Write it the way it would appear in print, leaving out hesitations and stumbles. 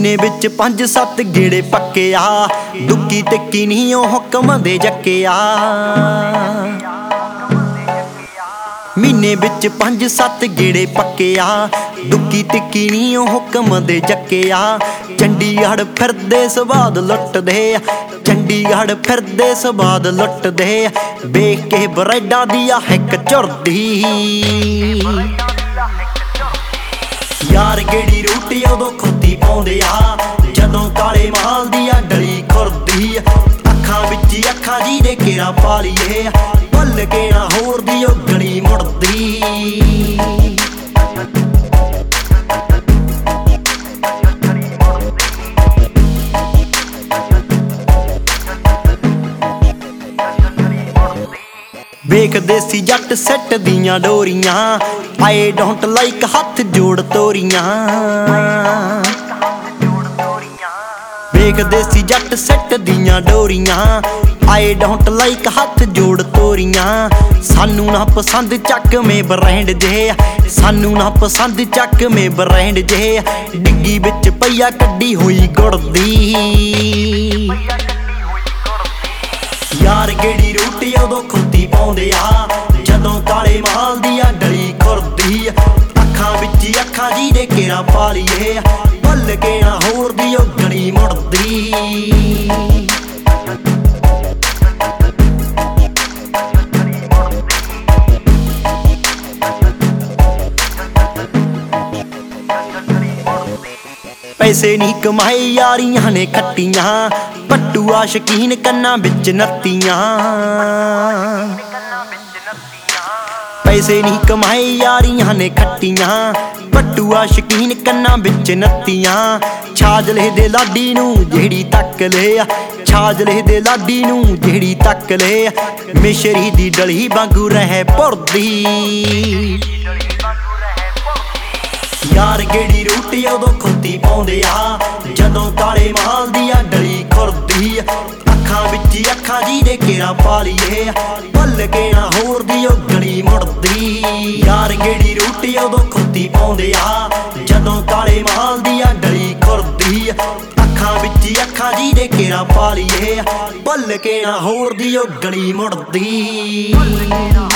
ਮਹੀਨੇ ਵਿੱਚ 5-7 ਗੇੜੇ ਪੱਕਿਆ, ਦੁੱਕੀ ਤਿੱਕੀ ਨਹੀਂ ਉਹ ਹੁਕਮ ਦੇ ਜੱਕਿਆ। ਮਹੀਨੇ ਵਿੱਚ 5-7 ਗੇੜੇ ਪੱਕਿਆ, ਦੁੱਕੀ ਤਿੱਕੀ ਨਹੀਂ ਉਹ ਹੁਕਮ ਦੇ ਜੱਕਿਆ। ਚੰਡੀਗੜ੍ਹ ਫਿਰਦੇ ਸਵਾਦ ਲੁੱਟਦੇ, ਚੰਡੀਗੜ੍ਹ ਫਿਰਦੇ ਸਵਾਦ ਲੁੱਟਦੇ, ਵੇਖ ਕੇ ਬਰੈਡਾਂ ਦੀ ਆ ਹਿੱਕ ਝੁਰਦੀ। ਯਾਰ ਗੇੜੀ ਰੋਟੀ ਉਦੋਂ ਖੁੱਦੀ ਪਾਉਂਦੇ ਆ, ਜਦੋਂ ਕਾਲੇ ਮਾਲ ਦੀ ਆ ਡਲੀ ਖੁਰਦੀ। ਅੱਖਾਂ ਵਿੱਚ ਅੱਖਾਂ ਜੀ ਦੇ ਘੇਰਾ ਪਾ ਲਈਏ, ਭੁੱਲ ਕੇ ਨਾ ਹੋਰ ਦੀ ਉਹ ਗਲੀ ਮੁੜਦੀ। ਵੇਖ ਦੇਸੀ ਜੱਟ ਸੈੱਟ ਦੀਆਂ ਡੋਰੀਆਂ, ਆਈ ਡੋਂਟ ਲਾਈਕ ਹੱਥ ਜੋੜ ਤੋਰੀਆਂ। ਵੇਖ ਦੇਸੀ ਜੱਟ ਸੈੱਟ ਦੀਆਂ ਡੋਰੀਆਂ, ਆਈ ਡੋਂਟ ਲਾਈਕ ਹੱਥ ਜੋੜ ਤੋਰੀਆਂ। ਸਾਨੂੰ ਨਾ ਪਸੰਦ ਚੱਕਵੇਂ ਬ੍ਰਾਂਡ ਜੇ, ਸਾਨੂੰ ਨਾ ਪਸੰਦ ਚੱਕਵੇਂ ਬ੍ਰਾਂਡ ਜੇ, ਡਿੱਗੀ ਵਿੱਚ ਪਈਆ ਕੱਢੀ ਹੋਈ ਗੁੜ ਦੀ। ਯਾਰ ਗੇੜੀ ਰੋਟੀ ਉਦੋਂ ਖੁੱਦੀ ਪਾਉਂਦੇ ਆ, ਜਦੋਂ ਕਾਲੇ ਮਾਲ ਦੀ ਆ ਡਲੀ ਖੁਰਦੀ। ਅੱਖਾਂ ਵਿੱਚ ਅੱਖਾਂ ਜੀ ਦੇ ਘੇਰਾ ਪਾ ਲਈਏ, ਭੁੱਲ ਕੇ ਨਾ ਹੋਰ ਦੀ ਉਹ ਗਲੀ ਮੁੜਦੀ। ਪੈਸੇ ਨਹੀਂ ਕਮਾਏ ਯਾਰੀਆਂ ਨੇ ਖੱਟੀਆਂ, ਪੱਟੂਆ ਸ਼ਕੀਨ ਕੰਨਾਂ ਵਿੱਚ ਨੱਤੀਆਂ। ਪੈਸੇ ਨਹੀਂ ਕਮਾਏ ਯਾਰੀਆਂ ਨੇ ਖੱਟੀਆਂ, ਪੱਟੂਆ ਸ਼ਕੀਨ ਕੰਨਾਂ ਵਿੱਚ ਨੱਤੀਆਂ। ਛਾਜਲੇ ਦੇ ਲਾਡੀ ਨੂੰ ਜਿਹੜੀ ਤੱਕ ਲਿਆ, ਛਾਜਲੇ ਦੇ ਲਾਡੀ ਨੂੰ ਜਿਹੜੀ ਤੱਕ ਲਿਆ, ਮਿਸ਼ਰੀ ਦੀ ਡਲੀ ਵਾਂਗੂ ਰਹਿ ਭੁਰਦੀ। ਯਾਰ ਗੇੜੀ ਰੋਟੀ ਉਦੋਂ ਖੁੱਦੀ ਪਾਉਂਦੇ ਆ, ਜਦੋਂ ਕਾਲੇ ਮਾਲ ਦੀ ਆ ਡਲੀ ਖੁਰਦੀ। ਅੱਖਾਂ ਵਿੱਚ ਅੱਖਾਂ ਜੀ ਦੇ ਘੇਰਾ ਪਾ ਲਈਏ, ਭੁੱਲ ਕੇ ਨਾ ਹੋਰ ਦੀ ਉਹ ਗਲੀ ਮੁੜਦੀ। ਯਾਰ ਗੇੜੀ ਰੋਟੀ ਉਦੋਂ ਖੁੱਦੀ ਪਾਉਂਦੇ ਆ, ਜਦੋਂ ਕਾਲੇ ਮਾਲ ਦੀ ਆ ਡਲੀ ਖੁਰਦੀ। ਅੱਖਾਂ ਵਿੱਚ ਅੱਖਾਂ ਜੀ ਦੇ ਘੇਰਾ ਪਾ ਲਈਏ, ਭੁੱਲ ਕੇ ਨਾ ਹੋਰ ਦੀ ਉਹ ਗਲੀ ਮੁੜਦੀ।